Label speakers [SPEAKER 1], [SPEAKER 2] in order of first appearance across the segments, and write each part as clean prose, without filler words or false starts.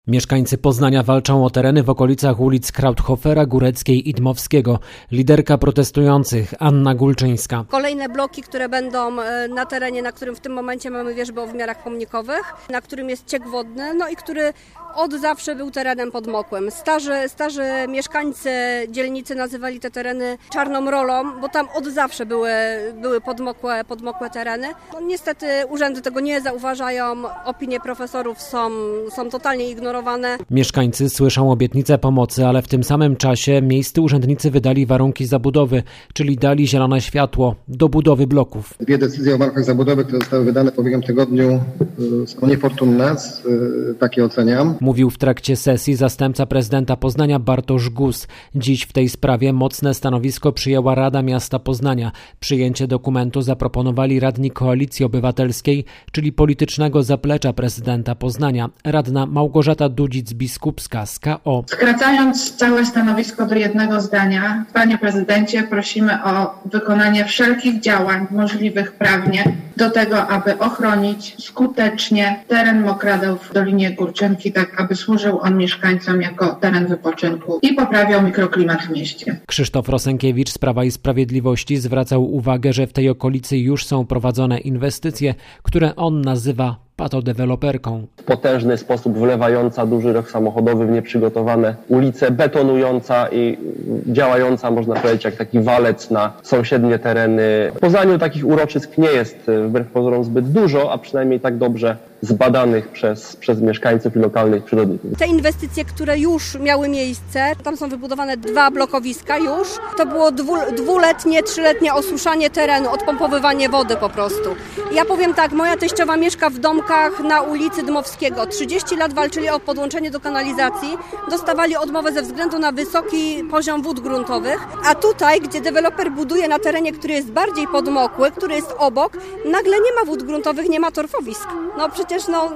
[SPEAKER 1] Mieszkańcy Poznania walczą o tereny w okolicach ulic Krauthofera, Góreckiej i Dmowskiego. Liderka protestujących Anna Gulczyńska.
[SPEAKER 2] Kolejne bloki, które będą na terenie, na którym w tym momencie mamy wierzbę o wymiarach pomnikowych, na którym jest ciek wodny, no i który od zawsze był terenem podmokłym. Starzy mieszkańcy dzielnicy nazywali te tereny czarną rolą, bo tam od zawsze były podmokłe tereny. No, niestety urzędy tego nie zauważają, opinie profesorów są totalnie ignorowane.
[SPEAKER 1] Mieszkańcy słyszą obietnice pomocy, ale w tym samym czasie miejscy urzędnicy wydali warunki zabudowy, czyli dali zielone światło do budowy bloków.
[SPEAKER 3] Dwie decyzje o warunkach zabudowy, które zostały wydane po ubiegłym tygodniu, są niefortunne, takie oceniam.
[SPEAKER 1] Mówił w trakcie sesji zastępca prezydenta Poznania Bartosz Gus. Dziś w tej sprawie mocne stanowisko przyjęła Rada Miasta Poznania. Przyjęcie dokumentu zaproponowali radni Koalicji Obywatelskiej, czyli politycznego zaplecza prezydenta Poznania. Radna Małgorzata Dudzic-Biskupska z KO.
[SPEAKER 4] Skracając całe stanowisko do jednego zdania, panie prezydencie, prosimy o wykonanie wszelkich działań możliwych prawnie do tego, aby ochronić skutecznie teren Mokradeł w Dolinie Górczynki, tak aby służył on mieszkańcom jako teren wypoczynku i poprawiał mikroklimat w mieście.
[SPEAKER 1] Krzysztof Rosenkiewicz z Prawa i Sprawiedliwości zwracał uwagę, że w tej okolicy już są prowadzone inwestycje, które on nazywa patodeweloperką.
[SPEAKER 5] W potężny sposób wlewająca duży ruch samochodowy w nieprzygotowane ulice, betonująca i działająca, można powiedzieć, jak taki walec na sąsiednie tereny. W Poznaniu takich uroczysk nie jest wbrew pozorom zbyt dużo, a przynajmniej tak dobrze zbadanych przez mieszkańców i lokalnych przyrodników.
[SPEAKER 2] Te inwestycje, które już miały miejsce, tam są wybudowane 2 blokowiska już. To było dwuletnie, 3-letnie osuszanie terenu, odpompowywanie wody po prostu. Ja powiem tak, moja teściowa mieszka w domkach na ulicy Dmowskiego. 30 lat walczyli o podłączenie do kanalizacji, dostawali odmowę ze względu na wysoki poziom wód gruntowych, a tutaj, gdzie deweloper buduje na terenie, który jest bardziej podmokły, który jest obok, nagle nie ma wód gruntowych, nie ma torfowisk. No przecież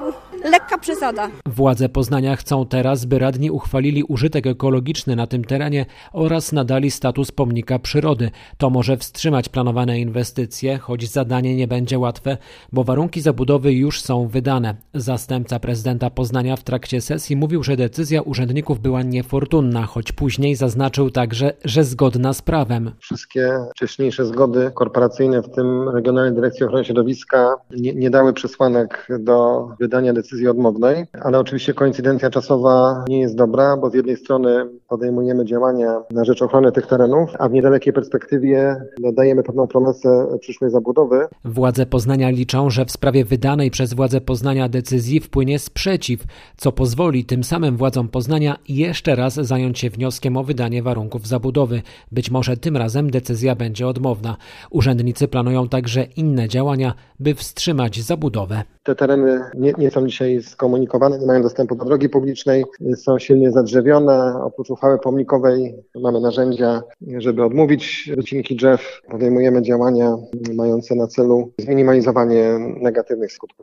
[SPEAKER 2] lekka przesada.
[SPEAKER 1] Władze Poznania chcą teraz, by radni uchwalili użytek ekologiczny na tym terenie oraz nadali status pomnika przyrody. To może wstrzymać planowane inwestycje, choć zadanie nie będzie łatwe, bo warunki zabudowy już są wydane. Zastępca prezydenta Poznania w trakcie sesji mówił, że decyzja urzędników była niefortunna, choć później zaznaczył także, że zgodna z prawem.
[SPEAKER 3] Wszystkie wcześniejsze zgody korporacyjne, w tym Regionalnej Dyrekcji Ochrony Środowiska, nie dały przesłanek do wydania decyzji odmownej, ale oczywiście koincydencja czasowa nie jest dobra, bo z jednej strony podejmujemy działania na rzecz ochrony tych terenów, a w niedalekiej perspektywie dajemy pewną promesę przyszłej zabudowy.
[SPEAKER 1] Władze Poznania liczą, że w sprawie wydanej przez władze Poznania decyzji wpłynie sprzeciw, co pozwoli tym samym władzom Poznania jeszcze raz zająć się wnioskiem o wydanie warunków zabudowy. Być może tym razem decyzja będzie odmowna. Urzędnicy planują także inne działania, by wstrzymać zabudowę.
[SPEAKER 3] Te tereny nie są dzisiaj skomunikowane, nie mają dostępu do drogi publicznej, są silnie zadrzewione. Oprócz uchwały pomnikowej mamy narzędzia, żeby odmówić wycinki drzew. Podejmujemy działania mające na celu zminimalizowanie negatywnych skutków.